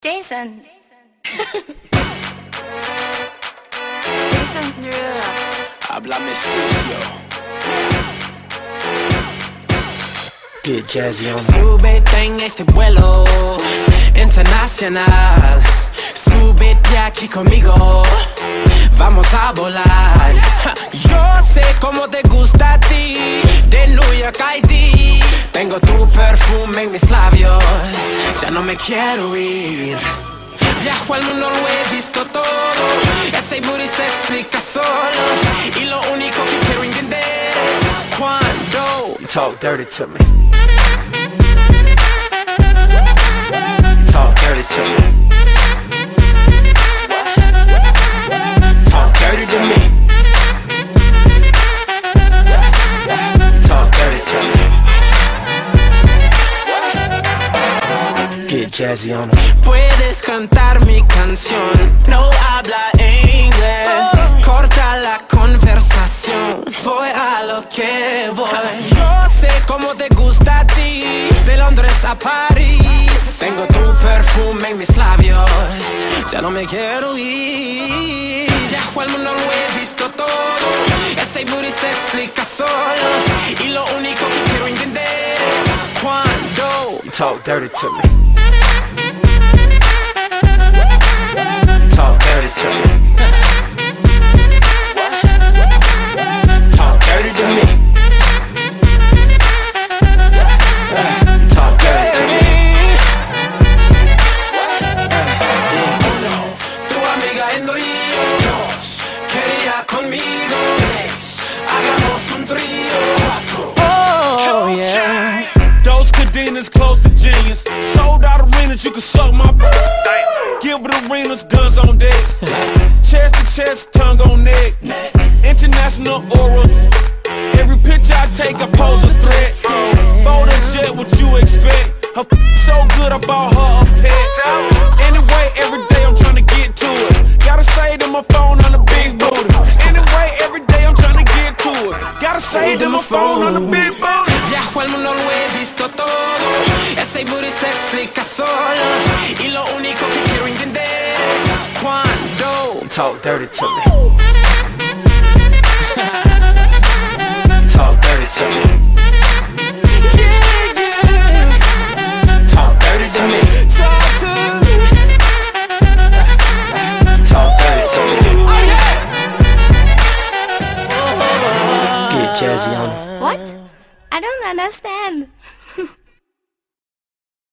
Jason. Jason Derulo. Háblame sucio. Get jazzy on me. Súbete en este vuelo internacional. Súbete aquí conmigo. Vamos a volar. Yo sé cómo te gusta a ti. De New York a Haití. Tengo tu perfume en mis labios. Ya no me quiero ir. Viajo al mundo, lo he visto todo. Ese booty se explica solo. Y lo único que quiero entender es cuando you talk dirty to me. Talk dirty to me. Talk dirty to me. Talk dirty to me. Get jazzy on me. Puedes cantar mi canción, no habla inglés. Corta la conversación, voy a lo que voy. Yo sé cómo te gusta a ti, de Londres a París. Tengo tu perfume en mis labios, ya no me quiero ir. Viajo al mundo, lo he visto todo. Ese booty se explica solo. Y lo único que quiero entender es cuando you talk dirty to me. Talk dirty to me. Talk dirty to me. Talk dirty to me. Tu amiga en Río quería conmigo. Hagamos un trío. Oh yeah. Those cadenas close to genius. Sold out arenas, you can suck my Gilbert Arenas, guns on deck. Chest to chest, tongue on neck. International aura. Every picture I take, I pose a threat. Fold a jet, what you expect? Her so good, I bought her a pet. Anyway, every day I'm trying to get to it. Gotta say to my phone on the big booty. Anyway, every day I'm trying to get to it. Gotta say to my phone on the big booty. Viajo al mundo, lo he visto todo. Ese booty se explica solo. Y lo único que quiero entender es cuando you talk dirty to me. Talk dirty to me.